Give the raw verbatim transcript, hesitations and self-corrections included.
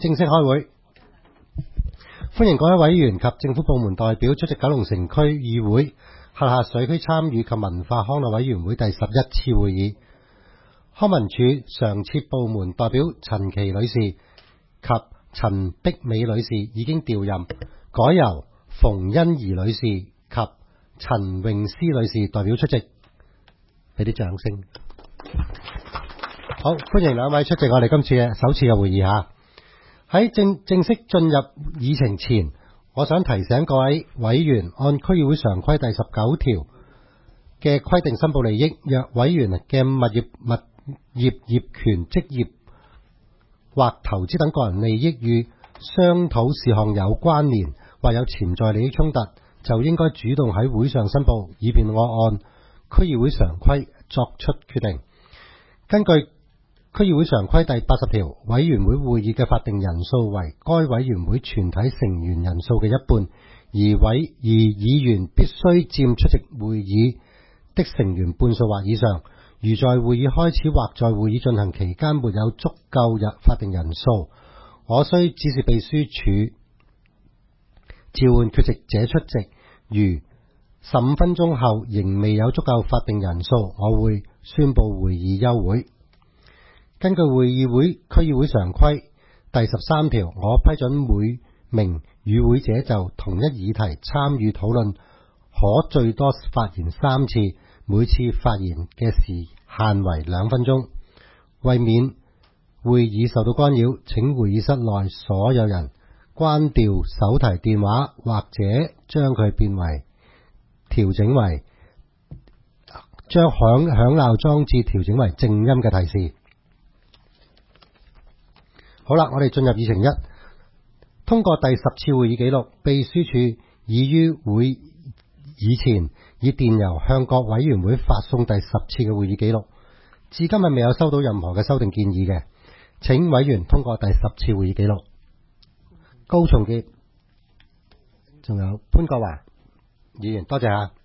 正式開會。歡迎各位委員及政府部門代表出席九龍城區議會轄下社區參與及文化康樂委員會第十一次會議。康文署常設部門代表陳琪女士及陳碧美女士已經調任，改由馮欣怡女士及陳詠詩女士代表出席。俾啲掌聲。好，歡迎兩位出席我哋今次嘅首次嘅會議吓。喺正正式進入議程前，我想提醒各位委員，按區議會常規第十九條嘅規定申報利益，若委員嘅物業物業業權、職業或投資等個人利益與商討事項有關聯或有潛在利益衝突，就應該主動喺會上申報，以便我按區議會常規作出決定。根據區議會常規第八十條，委員會會議嘅法定人數為該委員會全體成員人數嘅一半，而委而議員必須佔出席會議的成員半數或以上。如在會議開始或在會議進行期間沒有足夠日法定人數，我須指示秘書處召喚缺席者出席。如十五分鐘後仍未有足夠法定人數，我會宣布會議休會。根據會議會區議會常規第十三條，我批准每名與會者就同一議題參與討論，可最多發言三次，每次發言嘅時限為兩分鐘。為免會議受到干擾，請會議室內所有人關掉手提電話，或者將佢變為調整為將響響鬧裝置調整為靜音嘅提示。好啦，我哋進入議程一，通過第十次會議記錄。秘書處已於會議前以電郵向各委員會發送第十次嘅會議記錄，至今日未有收到任何嘅修訂建議嘅，請委員通過第十次會議記錄。高松潔，仲有潘國華議員，多謝吓。